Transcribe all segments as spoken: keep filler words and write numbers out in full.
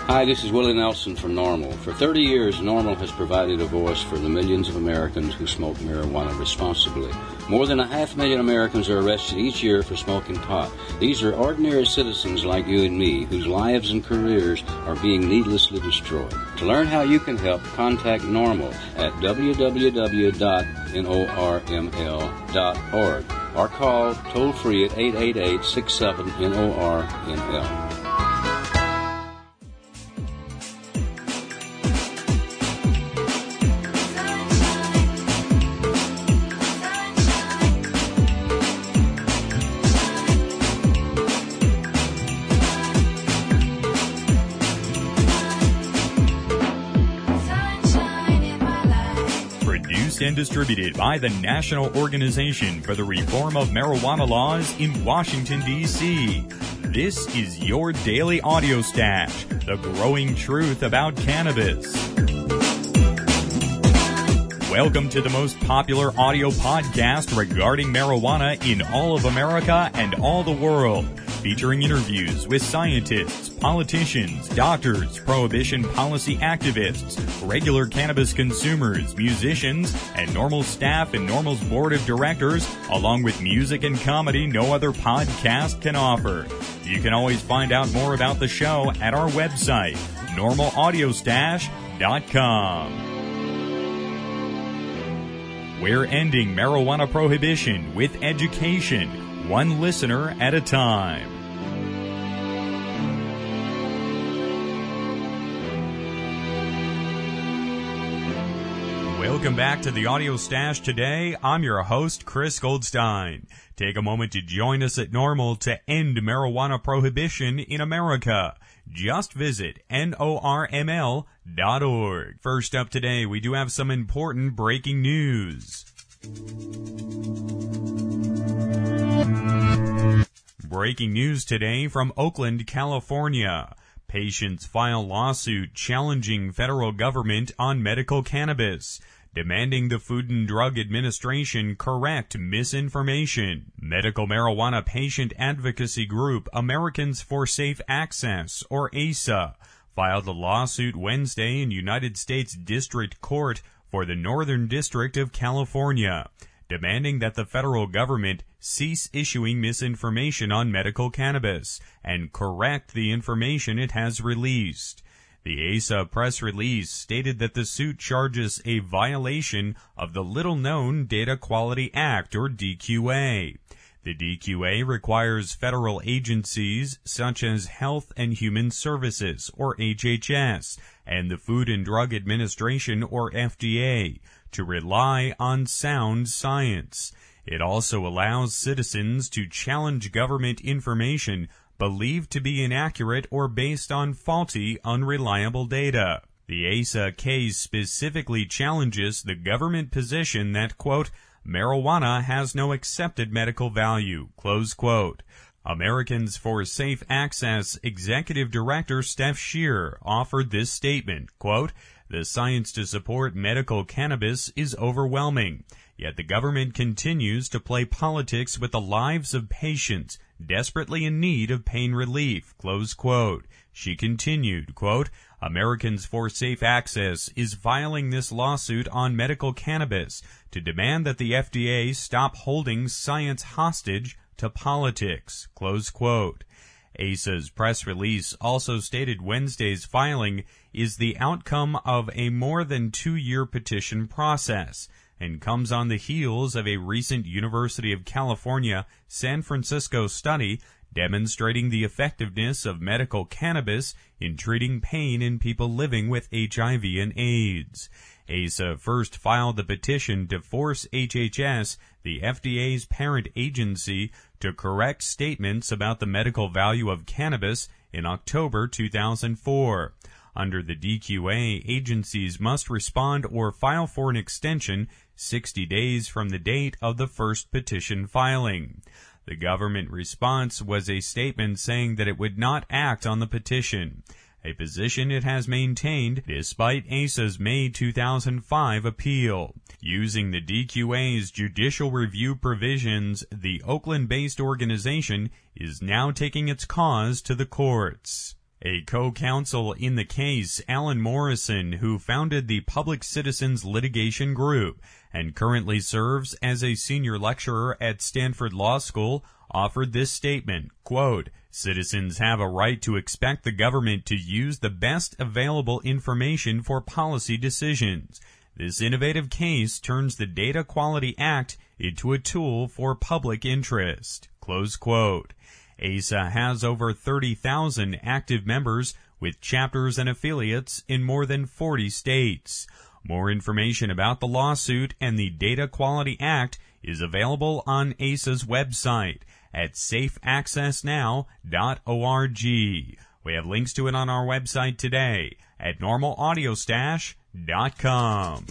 Hi, this is Willie Nelson from NORML. For thirty years, NORML has provided a voice for the millions of Americans who smoke marijuana responsibly. More than a half million Americans are arrested each year for smoking pot. These are ordinary citizens like you and me, whose lives and careers are being needlessly destroyed. To learn how you can help, contact NORML at w w w dot norml dot org or call toll-free at eight eight eight, six seven, N O R M L. And distributed by the National Organization for the Reform of Marijuana Laws in Washington, D C This is your daily audio stash, the growing truth about cannabis. Welcome to the most popular audio podcast regarding marijuana in all of America and all the world, featuring interviews with scientists, politicians, doctors, prohibition policy activists, regular cannabis consumers, musicians, and NORML staff and NORML's board of directors, along with music and comedy no other podcast can offer. You can always find out more about the show at our website, normal audio stash dot com. We're ending marijuana prohibition with education, one listener at a time. Welcome back to the Audio Stash today. I'm your host, Chris Goldstein. Take a moment to join us at NORML to end marijuana prohibition in America. Just visit N O R M L dot org. First up today, we do have some important breaking news. Breaking news today from Oakland, California. Patients file lawsuit challenging federal government on medical cannabis, demanding the Food and Drug Administration correct misinformation. Medical marijuana patient advocacy group Americans for Safe Access, or A S A, filed a lawsuit Wednesday in United States District Court for the Northern District of California, demanding that the federal government cease issuing misinformation on medical cannabis and correct the information it has released. The A S A press release stated that the suit charges a violation of the little-known Data Quality Act, or D Q A. The D Q A requires federal agencies such as Health and Human Services, or H H S, and the Food and Drug Administration, or F D A, to rely on sound science. It also allows citizens to challenge government information believed to be inaccurate or based on faulty, unreliable data. The A S A case specifically challenges the government position that, quote, marijuana has no accepted medical value, close quote. Americans for Safe Access Executive Director Steph Shear offered this statement, quote, the science to support medical cannabis is overwhelming, yet the government continues to play politics with the lives of patients desperately in need of pain relief, close quote. She continued, quote, Americans for Safe Access is filing this lawsuit on medical cannabis to demand that the F D A stop holding science hostage to politics, close quote. A S A's press release also stated Wednesday's filing is the outcome of a more than two-year petition process and comes on the heels of a recent University of California, San Francisco study demonstrating the effectiveness of medical cannabis in treating pain in people living with H I V and AIDS. A S A first filed the petition to force H H S, the F D A's parent agency, to correct statements about the medical value of cannabis in October two thousand four. Under the D Q A, agencies must respond or file for an extension sixty days from the date of the first petition filing. The government response was a statement saying that it would not act on the petition, a position it has maintained despite A S A's May two thousand five appeal. Using the D Q A's judicial review provisions, the Oakland-based organization is now taking its cause to the courts. A co-counsel in the case, Alan Morrison, who founded the Public Citizens Litigation Group and currently serves as a senior lecturer at Stanford Law School, offered this statement, quote, "Citizens have a right to expect the government to use the best available information for policy decisions. This innovative case turns the Data Quality Act into a tool for public interest." Close quote. A S A has over thirty thousand active members with chapters and affiliates in more than forty states. More information about the lawsuit and the Data Quality Act is available on A S A's website at safe access now dot org. We have links to it on our website today at normal audio stash dot com.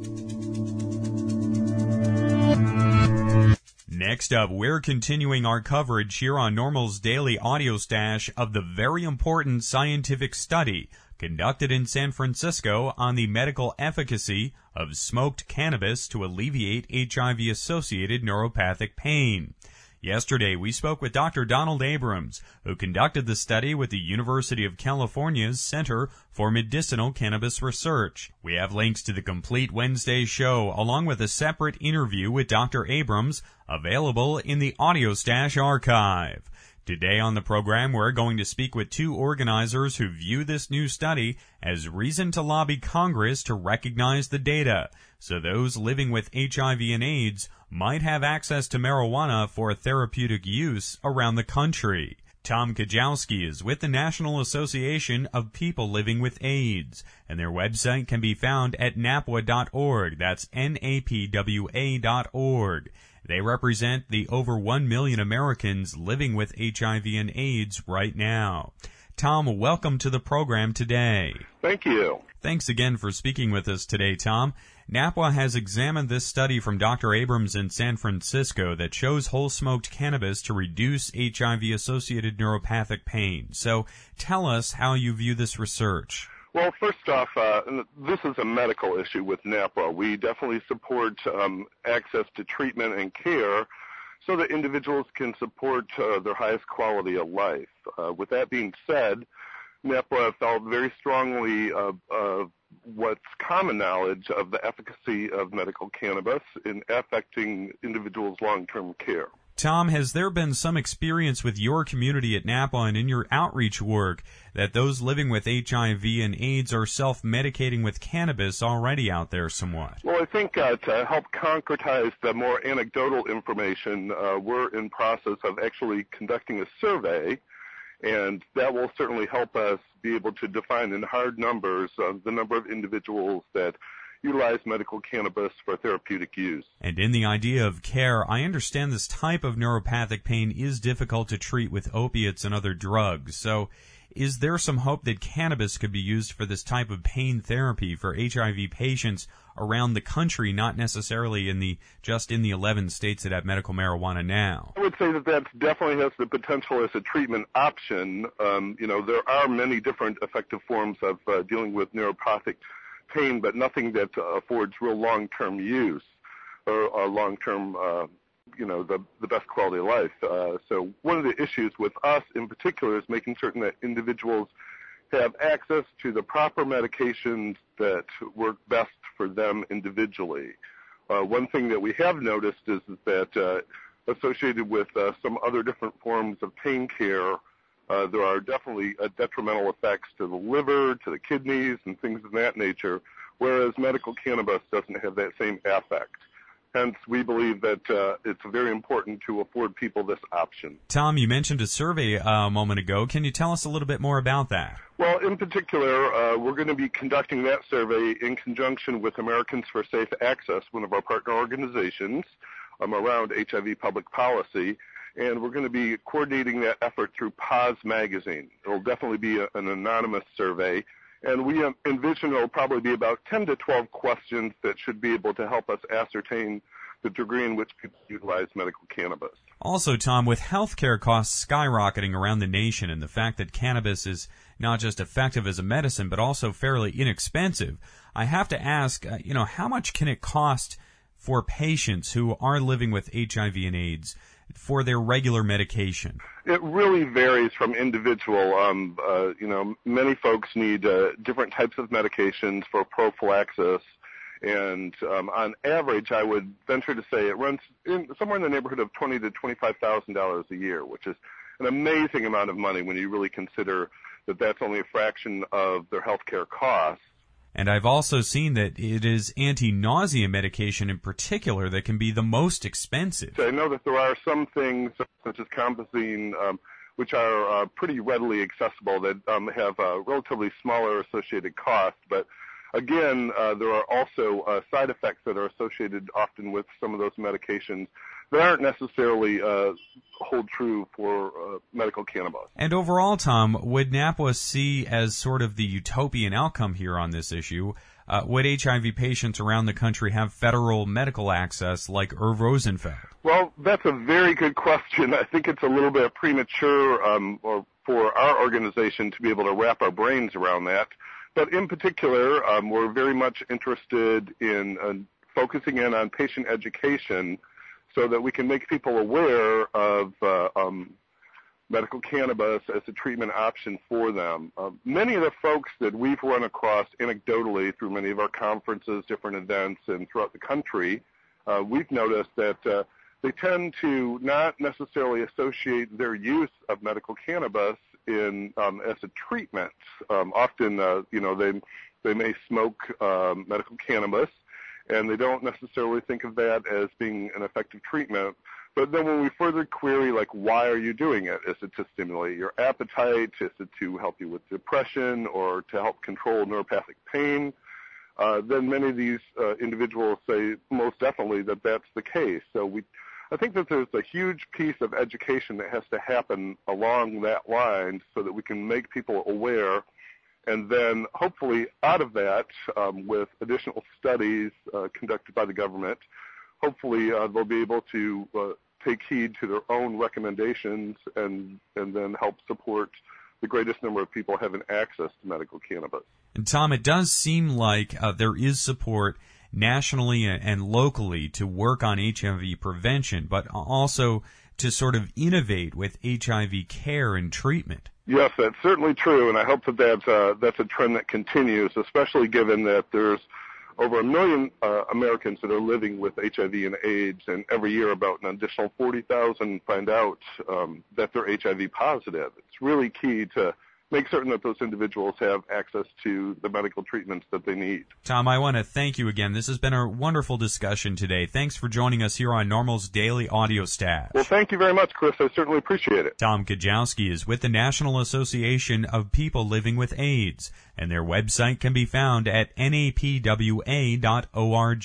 Next up, we're continuing our coverage here on Normal's Daily Audio Stash of the very important scientific study conducted in San Francisco on the medical efficacy of smoked cannabis to alleviate H I V-associated neuropathic pain. Yesterday, we spoke with Doctor Donald Abrams, who conducted the study with the University of California's Center for Medicinal Cannabis Research. We have links to the complete Wednesday show, along with a separate interview with Doctor Abrams, available in the Audio Stash archive. Today on the program, we're going to speak with two organizers who view this new study as reason to lobby Congress to recognize the data, so those living with H I V and AIDS might have access to marijuana for therapeutic use around the country. Tom Kajowski is with the National Association of People Living with AIDS, and their website can be found at N A P W A dot org. That's N A P W A dot org. They represent the over one million Americans living with H I V and AIDS right now. Tom, welcome to the program today. Thank you. Thanks again for speaking with us today, Tom. N A P W A has examined this study from Doctor Abrams in San Francisco that shows whole-smoked cannabis to reduce H I V-associated neuropathic pain. So tell us how you view this research. Well, first off, uh, this is a medical issue with N A P W A. We definitely support um, access to treatment and care so that individuals can support uh, their highest quality of life. Uh, with that being said, N A P W A felt very strongly of uh, what's common knowledge of the efficacy of medical cannabis in affecting individuals' long-term care. Tom, has there been some experience with your community at N A P W A and in your outreach work that those living with H I V and AIDS are self-medicating with cannabis already out there somewhat? Well, I think uh, to help concretize the more anecdotal information, uh, we're in process of actually conducting a survey, and that will certainly help us be able to define in hard numbers uh, the number of individuals that utilize medical cannabis for therapeutic use. And in the idea of care, I understand this type of neuropathic pain is difficult to treat with opiates and other drugs. So is there some hope that cannabis could be used for this type of pain therapy for H I V patients around the country, not necessarily in the just in the eleven states that have medical marijuana now? I would say that that definitely has the potential as a treatment option. Um, you know, there are many different effective forms of uh, dealing with neuropathic pain, but nothing that uh, affords real long-term use or, or long-term, uh, you know, the, the best quality of life. Uh, so one of the issues with us in particular is making certain that individuals have access to the proper medications that work best for them individually. Uh, one thing that we have noticed is that uh, associated with uh, some other different forms of pain care, Uh, there are definitely uh, detrimental effects to the liver, to the kidneys, and things of that nature, whereas medical cannabis doesn't have that same effect. Hence, we believe that uh, it's very important to afford people this option. Tom, you mentioned a survey uh, a moment ago. Can you tell us a little bit more about that? Well, in particular, uh, we're going to be conducting that survey in conjunction with Americans for Safe Access, one of our partner organizations, um, around H I V public policy. And we're going to be coordinating that effort through Paz Magazine. It will definitely be a, an anonymous survey, and we envision it will probably be about ten to twelve questions that should be able to help us ascertain the degree in which people utilize medical cannabis. Also, Tom, with healthcare costs skyrocketing around the nation and the fact that cannabis is not just effective as a medicine but also fairly inexpensive, I have to ask, uh, you know, how much can it cost for patients who are living with H I V and AIDS for their regular medication? It really varies from individual. Um, uh, you know, many folks need uh, different types of medications for prophylaxis. And um, on average, I would venture to say it runs in, somewhere in the neighborhood of twenty thousand to twenty-five thousand dollars a year, which is an amazing amount of money when you really consider that that's only a fraction of their health care costs. And I've also seen that it is anti-nausea medication in particular that can be the most expensive. So I know that there are some things, such as Compazine, um, which are uh, pretty readily accessible, that um, have a relatively smaller associated cost, but again, uh, there are also uh, side effects that are associated often with some of those medications that aren't necessarily uh, hold true for uh, medical cannabis. And overall, Tom, would N A P W A see as sort of the utopian outcome here on this issue? Uh, would H I V patients around the country have federal medical access like Irv Rosenfeld? Well, that's a very good question. I think it's a little bit premature um, or for our organization to be able to wrap our brains around that. But in particular, um, we're very much interested in uh, focusing in on patient education so that we can make people aware of uh, um, medical cannabis as a treatment option for them. Uh, many of the folks that we've run across anecdotally through many of our conferences, different events, and throughout the country, uh, we've noticed that uh, they tend to not necessarily associate their use of medical cannabis in um, as a treatment. Um, often, uh, you know, they they may smoke um, medical cannabis, and they don't necessarily think of that as being an effective treatment. But then when we further query, like, why are you doing it? Is it to stimulate your appetite? Is it to help you with depression or to help control neuropathic pain? Uh, then many of these uh, individuals say most definitely that that's the case. So we I think that there's a huge piece of education that has to happen along that line so that we can make people aware, and then hopefully out of that, um, with additional studies uh, conducted by the government, hopefully uh, they'll be able to uh, take heed to their own recommendations and, and then help support the greatest number of people having access to medical cannabis. And Tom, it does seem like uh, there is support nationally and locally to work on H I V prevention, but also to sort of innovate with H I V care and treatment. Yes, that's certainly true, and I hope that that's, uh, that's a trend that continues, especially given that there's over a million uh, Americans that are living with H I V and AIDS, and every year about an additional forty thousand find out um, that they're H I V positive. It's really key to make certain that those individuals have access to the medical treatments that they need. Tom, I want to thank you again. This has been a wonderful discussion today. Thanks for joining us here on NORML's Daily Audio Stash. Well, thank you very much, Chris. I certainly appreciate it. Tom Kajowski is with the National Association of People Living with AIDS, and their website can be found at N A P W A dot org.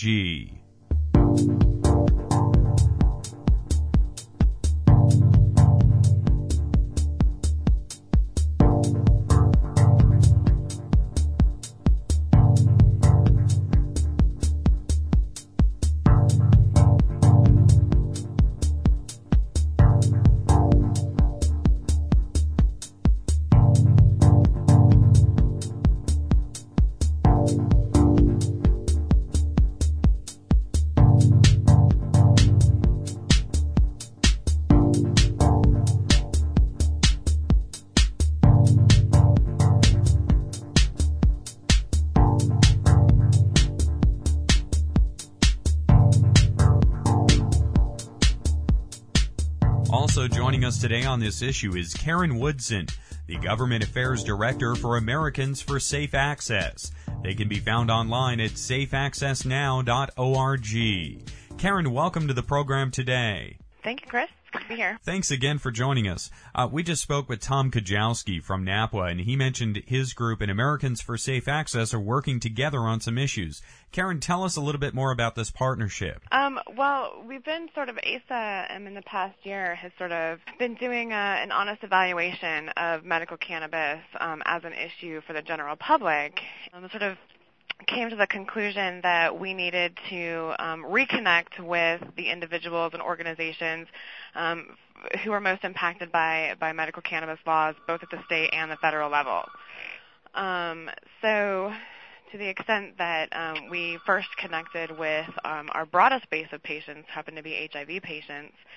Also joining us today on this issue is Karen Woodson, the Government Affairs Director for Americans for Safe Access. They can be found online at safe access now dot org. Karen, welcome to the program today. Thank you, Chris. Good to be here. Thanks again for joining us. Uh, we just spoke with Tom Kajowski from N A P W A, and he mentioned his group and Americans for Safe Access are working together on some issues. Karen, tell us a little bit more about this partnership. Um, well, we've been sort of, A S A um, in the past year has sort of been doing a, an honest evaluation of medical cannabis um, as an issue for the general public. Um, sort of came to the conclusion that we needed to um, reconnect with the individuals and organizations um, who are most impacted by, by medical cannabis laws, both at the state and the federal level. Um, so to the extent that um, we first connected with um, our broadest base of patients, happen to be H I V patients,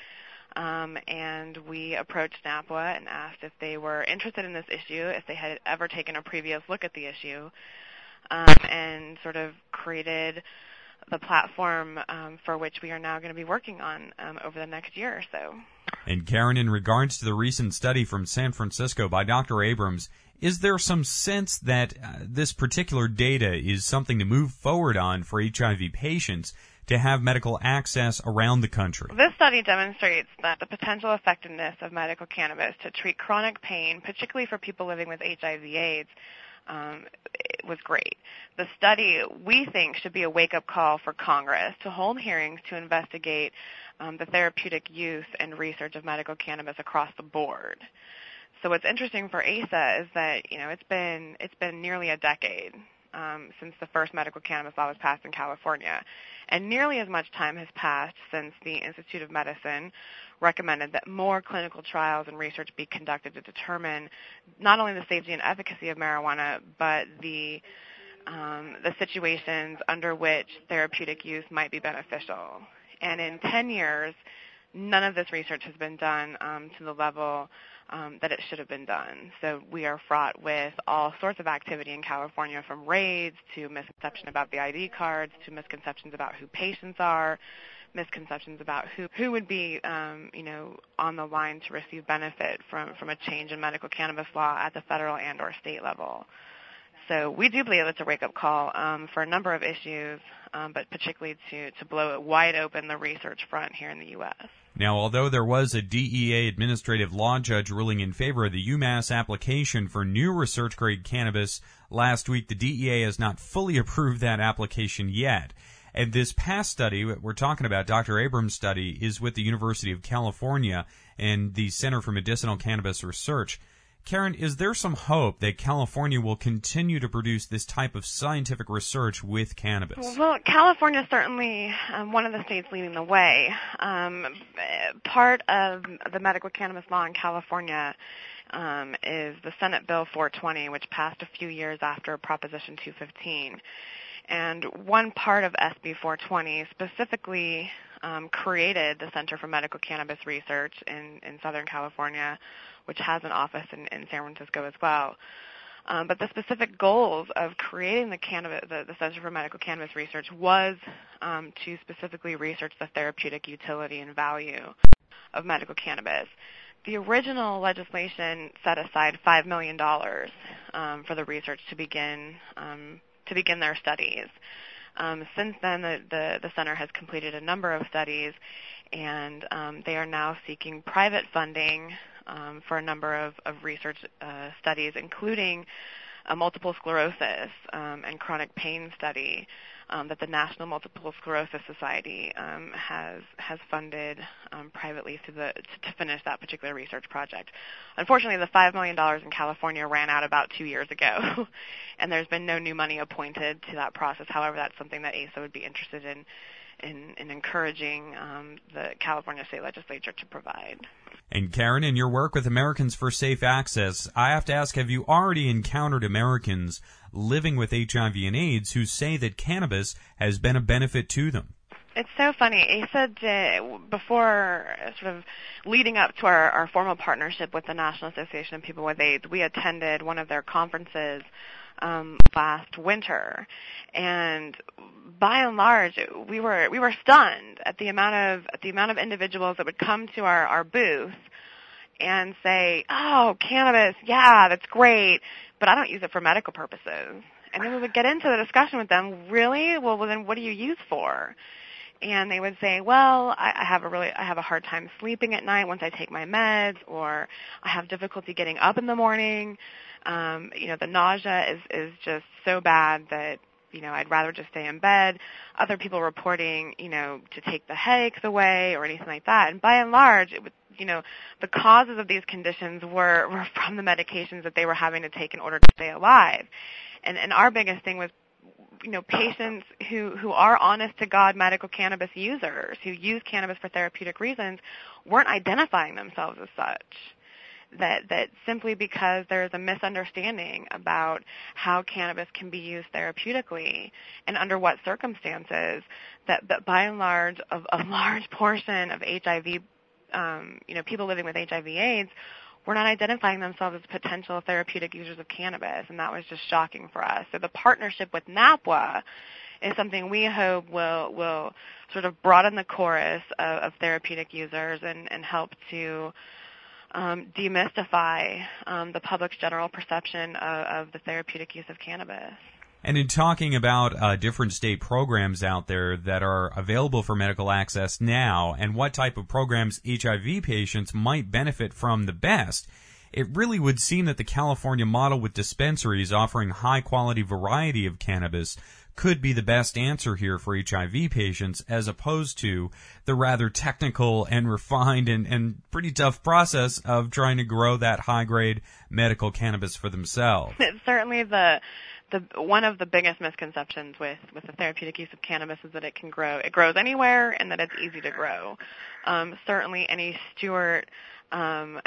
Um, and we approached NAPWA and asked if they were interested in this issue, if they had ever taken a previous look at the issue, um, and sort of created the platform um, for which we are now going to be working on um, over the next year or so. And Karen, in regards to the recent study from San Francisco by Doctor Abrams, is there some sense that uh, this particular data is something to move forward on for H I V patients to have medical access around the country? This study demonstrates that the potential effectiveness of medical cannabis to treat chronic pain, particularly for people living with H I V AIDS, um, was great. The study, we think, should be a wake-up call for Congress to hold hearings to investigate um, the therapeutic use and research of medical cannabis across the board. So what's interesting for A S A is that, you know, it's been it's been nearly a decade um, since the first medical cannabis law was passed in California, and nearly as much time has passed since the Institute of Medicine recommended that more clinical trials and research be conducted to determine not only the safety and efficacy of marijuana, but the um, the situations under which therapeutic use might be beneficial. And in ten years, none of this research has been done um, to the level um, that it should have been done. So we are fraught with all sorts of activity in California, from raids to misconception about the I D cards to misconceptions about who patients are, misconceptions about who who would be, um, you know, on the line to receive benefit from, from a change in medical cannabis law at the federal and or state level. So we do believe it's a wake-up call um, for a number of issues, um, but particularly to, to blow it wide open the research front here in the U S Now, although there was a D E A administrative law judge ruling in favor of the UMass application for new research-grade cannabis last week, the D E A has not fully approved that application yet. And this past study, we're talking about, Doctor Abrams' study, is with the University of California and the Center for Medicinal Cannabis Research. Karen, is there some hope that California will continue to produce this type of scientific research with cannabis? Well, California is certainly um, one of the states leading the way. Um, part of the medical cannabis law in California um, is the Senate Bill four twenty, which passed a few years after Proposition two fifteen. And one part of S B four twenty specifically um, created the Center for Medical Cannabis Research in, in Southern California, which has an office in, in San Francisco as well. Um, but the specific goals of creating the, cannabis, the, the Center for Medical Cannabis Research was um, to specifically research the therapeutic utility and value of medical cannabis. The original legislation set aside five million dollars um, for the research to begin um, to begin their studies. Um, since then, the, the, the center has completed a number of studies, and um, they are now seeking private funding um, for a number of, of research uh, studies, including a multiple sclerosis um, and chronic pain study um, that the National Multiple Sclerosis Society um, has has funded um, privately to the to, to finish that particular research project. Unfortunately, the five million dollars in California ran out about two years ago, and there's been no new money appointed to that process. However, that's something that A S A would be interested in in, in encouraging um, the California State Legislature to provide. And Karen, in your work with Americans for Safe Access, I have to ask, have you already encountered Americans living with H I V and AIDS who say that cannabis has been a benefit to them? It's so funny. A S A did, before sort of leading up to our, our formal partnership with the National Association of People with AIDS, we attended one of their conferences um, last winter, and by and large, we were we were stunned at the amount of at the amount of individuals that would come to our, our booth and say, "Oh, cannabis, yeah, that's great, but I don't use it for medical purposes." And then we would get into the discussion with them. Really? Well, well then, what do you use for? And they would say, well, I, I have a really, I have a hard time sleeping at night once I take my meds, or I have difficulty getting up in the morning. Um, you know, the nausea is, is just so bad that, you know, I'd rather just stay in bed. Other people reporting, you know, to take the headaches away or anything like that. And by and large, it would, you know, the causes of these conditions were, were from the medications that they were having to take in order to stay alive. And, and our biggest thing was, you know, patients who, who are honest-to-God medical cannabis users, who use cannabis for therapeutic reasons, weren't identifying themselves as such. That, that simply because there is a misunderstanding about how cannabis can be used therapeutically and under what circumstances, that, that by and large, a, a large portion of H I V um, you know, people living with H I V AIDS were not identifying themselves as potential therapeutic users of cannabis, and that was just shocking for us. So the partnership with NAPWA is something we hope will will sort of broaden the chorus of, of therapeutic users and, and help to um, demystify um, the public's general perception of, of the therapeutic use of cannabis. And in talking about uh, different state programs out there that are available for medical access now and what type of programs H I V patients might benefit from the best, it really would seem that the California model with dispensaries offering high-quality variety of cannabis could be the best answer here for H I V patients, as opposed to the rather technical and refined and, and pretty tough process of trying to grow that high-grade medical cannabis for themselves. It's certainly the the one of the biggest misconceptions with, with the therapeutic use of cannabis is that it can grow. It grows anywhere and that it's easy to grow. Um, certainly any steward um,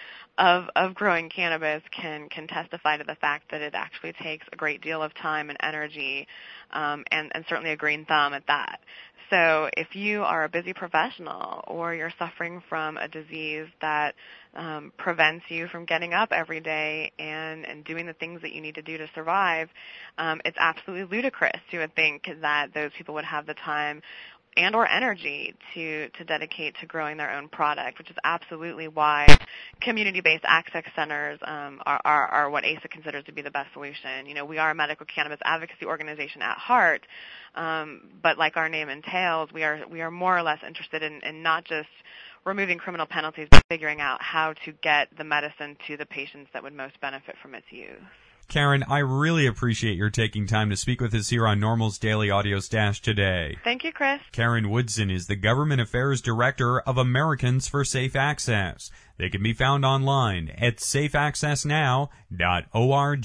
of of growing cannabis can can testify to the fact that it actually takes a great deal of time and energy, um, and, and certainly a green thumb at that. So if you are a busy professional or you're suffering from a disease that um, prevents you from getting up every day and, and doing the things that you need to do to survive, um, it's absolutely ludicrous to think that those people would have the time and or energy to, to dedicate to growing their own product, which is absolutely why community-based access centers um, are, are, are what A S A considers to be the best solution. You know, we are a medical cannabis advocacy organization at heart, um, but like our name entails, we are we are more or less interested in, in not just removing criminal penalties, but figuring out how to get the medicine to the patients that would most benefit from its use. Karen, I really appreciate your taking time to speak with us here on Normal's Daily Audio Stash today. Thank you, Chris. Karen Woodson is the Government Affairs Director of Americans for Safe Access. They can be found online at safe access now dot org.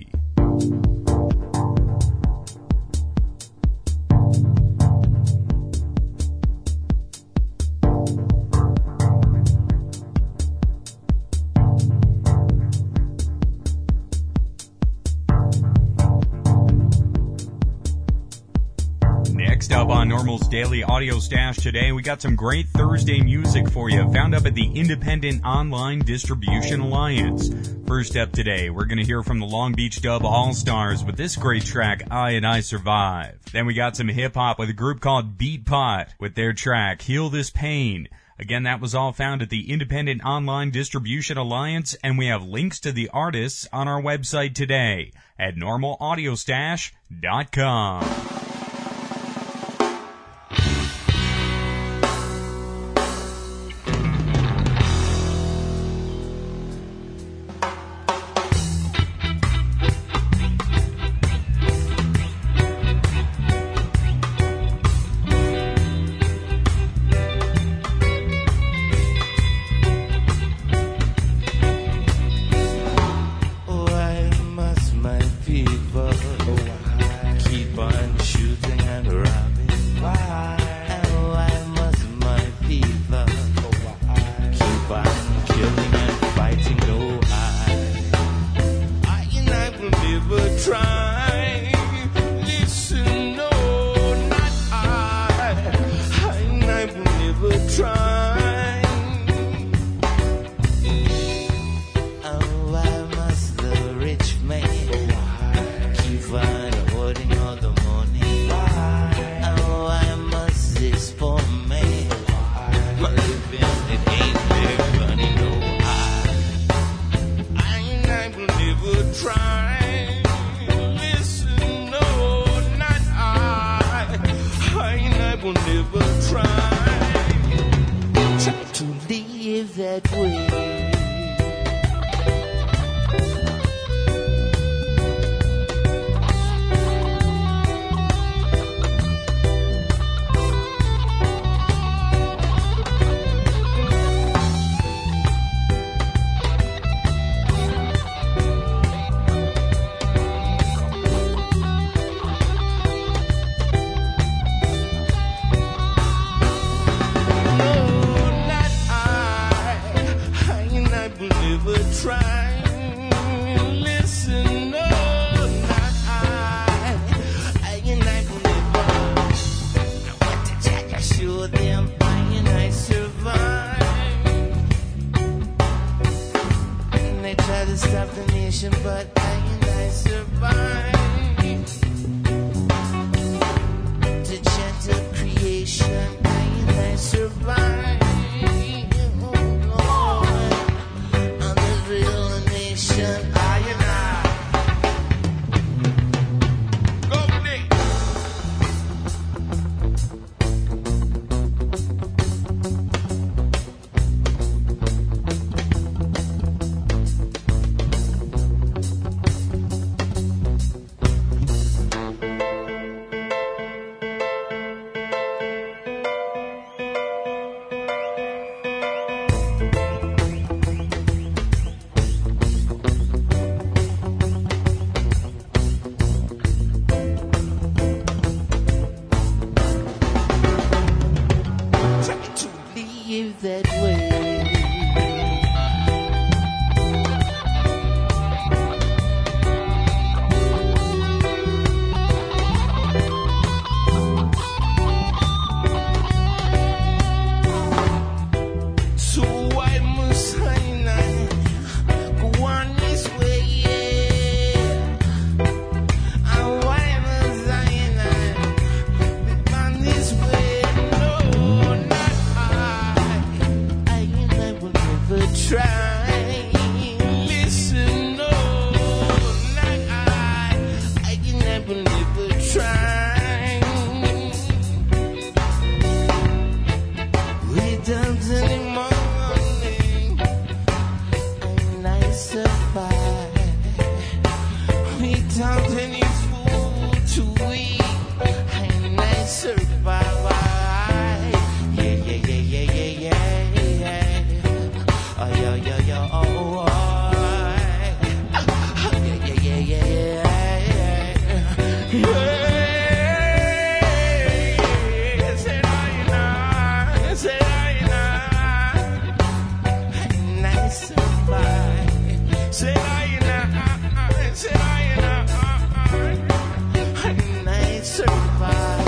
Next up on Normal's Daily Audio Stash today, we got some great Thursday music for you, found up at the Independent Online Distribution Alliance. First up today, we're going to hear from the Long Beach Dub All-Stars with this great track, I and I Survive. Then we got some hip-hop with a group called Beat Pot with their track, Heal This Pain. Again, that was all found at the Independent Online Distribution Alliance, and we have links to the artists on our website today at normal audio stash dot com. Try, listen. stop the nation, but I and I survive. To chant of creation, I and I survive. Oh Lord, on this real nation, I and I. Go Nick. That way. So why must I not go on this way? Yeah. And why must I not be on this way? No, not try, listen, no, not I, I can never, never try. Without any morning, and I survive. Without any food to eat, and I survive. Yeah, yeah, yeah, yeah, yeah, yeah. Oh, yo, yo, yo, oh, oh, oh, yeah, yeah, yeah, yeah, yeah, yeah. Say I know, say I know, and I survive. Say I know, say I know, and I survive.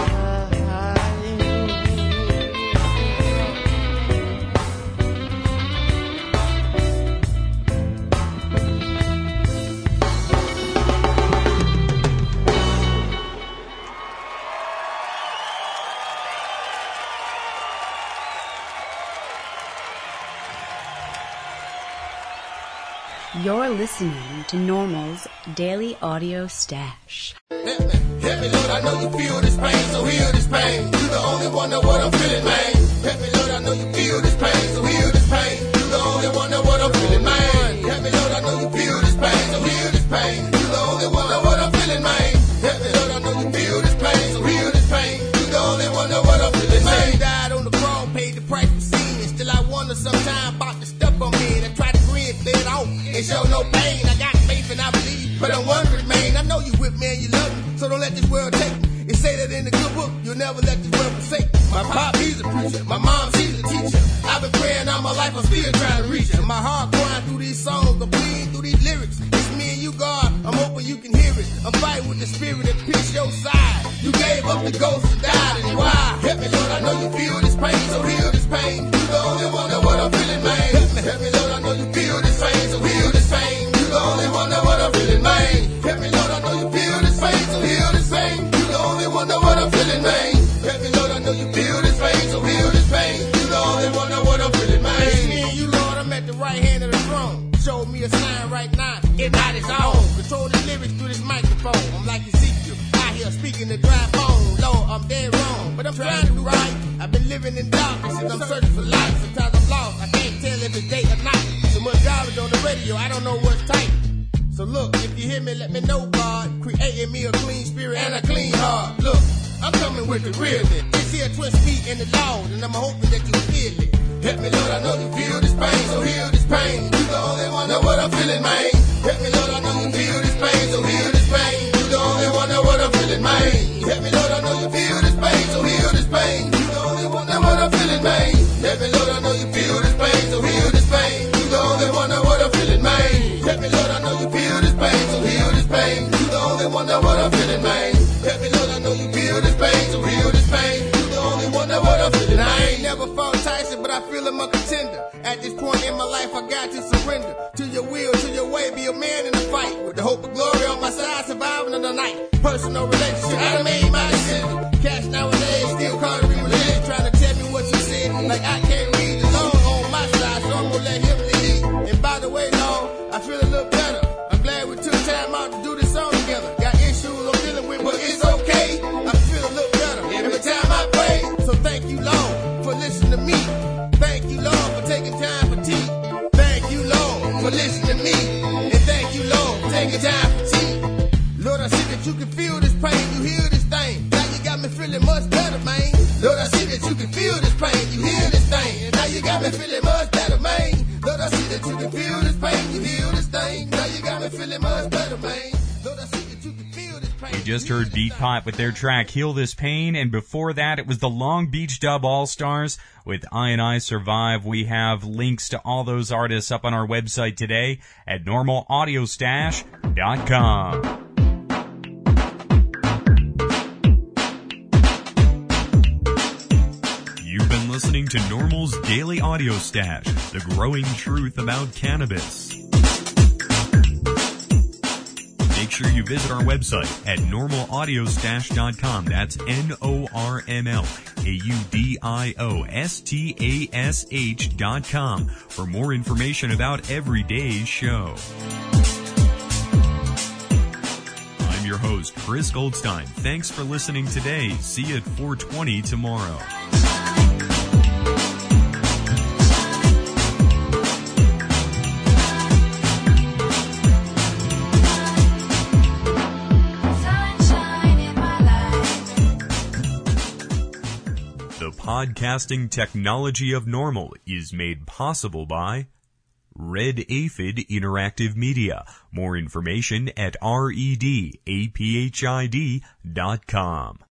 You're listening to Normal's Daily Audio Stash. Hit me, hit me, Lord, I know you feel this pain, so heal this pain. You the only one know what I'm feeling, man. Hit me, Lord, I know you feel this pain, so heal this pain. You the only one know what I'm feeling, man. Hit me, Lord, I know you feel this pain, so heal this pain. You the only one know what I'm feeling, man. Hit me, Lord, I know you feel this pain, so heal this pain. You the only one know what I'm feeling, man. You died on the cross, paid the price for sin. Still I wonder sometime about the stuff I'm in. I try to grin, clear it off, and show no pain. I got faith and I believe, but I'm wondering, man. I know you with me and you love me, so don't let this world take me. It say that in the good book, you'll never let this world forsake me. My pop, he's a preacher. My mom, she's a teacher. I've been praying all my life, I'm still trying to reach her. My heart crying through these songs, I'm bleeding through these lyrics. It's me and you, God, I'm hoping you can hear it. I'm fighting with the spirit that pierced your side. You gave up the ghost and died, and why? Help me, Lord, I know you feel this pain, so heal this pain. You the only one know what I'm feeling, man. Help me, help me, Lord, I know you feel this pain, so heal this pain. You the only one know what I'm feeling, man. Help me, Lord, I know you feel this pain, so heal this pain. You the only one know what I'm feeling, man. Help me, Lord, I know you feel this pain, so heal this pain. You the only one know what I'm feeling, man. It's me and you, Lord, I'm at the right hand of the throne. Show me a sign right now, it not its own. Control the lyrics through this microphone. I'm like Ezekiel, out here speaking the dry bone. Lord, I'm dead wrong, but I'm trying to do right. I've been living in darkness and I'm searching for light. Sometimes I'm lost, I can't tell if it's day or night. So much garbage on the radio, I don't know what's tight. So look, if you hear me, let me know, God. Creating me a clean spirit and a clean heart. Look, I'm coming with the realness. This here twist feet in the Lord, and I'm hoping that you feel it. Help me, Lord, I know you feel this pain, so heal this pain. You the only one know what I'm feeling, man. Help me, Lord, I know you feel this pain, so heal this pain. You the only one know what I'm feeling, man. Help me, Lord, I know you feel this pain, so heal this pain. You the only one know what I'm feeling, man. Help me, Lord, I know you feel this pain, so heal this pain. You the only one know what I'm feeling, man. Help me, Lord, I know you feel this pain, so heal this pain. You the only one know what I'm feeling, man. Help me, Lord, I know you feel this pain, so heal this pain. You the only one know what I'm feeling. I ain't never fought Tyson, but I feel I'm a contender. At this point in my life, I got to surrender to your will, to your way, be a man in the fight. With the hope of glory on my side, surviving in the night. Personal relationship, I done made my decision. Cash nowadays, still calling me religion. Trying to tell me what you said, like I can't read the Lord on my side, so I'm gonna let him lead. And by the way, Lord, I feel a little better. I'm glad we took time out to do this song together. Got issues I'm dealing with, but it's okay. I feel a little better every time I pray. So thank you, Lord, for listening to me. Thank you, Lord, for taking time for tea. Thank you, Lord, for listening to me. And thank you, Lord, for taking time for tea. Lord, I see that you can feel this pain, you hear this thing. Now you got me feeling much better, man. Lord, I see that you can feel this pain, you hear this thing. And now you got me feeling much better, man. Lord, I see that you can feel this pain, you hear this thing. Now you got me feeling much better, man. Lord, I see that you can feel this pain. We just heard Beat Pot with their track Heal This Pain, and before that it was the Long Beach Dub All-Stars with I and I Survive. We have links to all those artists up on our website today at normal audio stash dot com. You've been listening to Normal's Daily Audio Stash, the growing truth about cannabis. Make sure you visit our website at normal audio stash dot com. That's N O R M L A U D I O S T A S H dot com for more information about every day's show. I'm your host, Chris Goldstein. Thanks for listening today. See you at four twenty tomorrow. The podcasting technology of Normal is made possible by Red Aphid Interactive Media. More information at red aphid dot com.